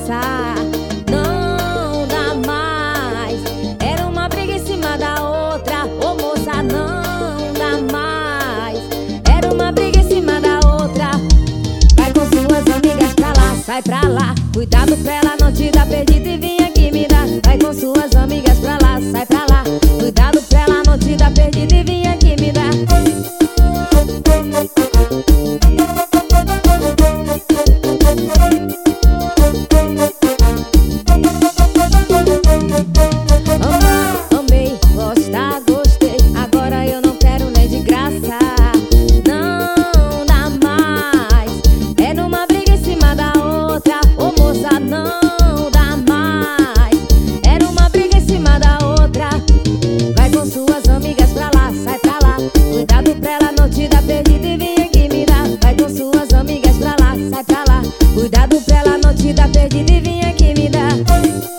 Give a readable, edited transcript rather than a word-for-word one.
graça, não dá mais. Era uma briga em cima da outra, ô moça, não dá mais. Era uma briga em cima da outra. Vai com suas amigas pra lá, sai pra lá. Cuidado pra ela não te dar perdido e vem aqui me dar. Vai com suas amigas pra lá, sai pra lá. Cuidado pra ela não te dar perdido e vem aqui me dar. Amei, gostei. Agora eu não quero nem de graça. Não dá mais. É numa briga em cima da outra, ô moça, não dá mais. É numa briga em cima da outra. Vai com suas amigas pra lá, sai pra lá. Cuidado pra ela não te dar perdido e vem aqui me dar. Vai com suas amigas pra lá, sai pra lá. Cuidado pra ela não te dar perdido e vem aqui me dar.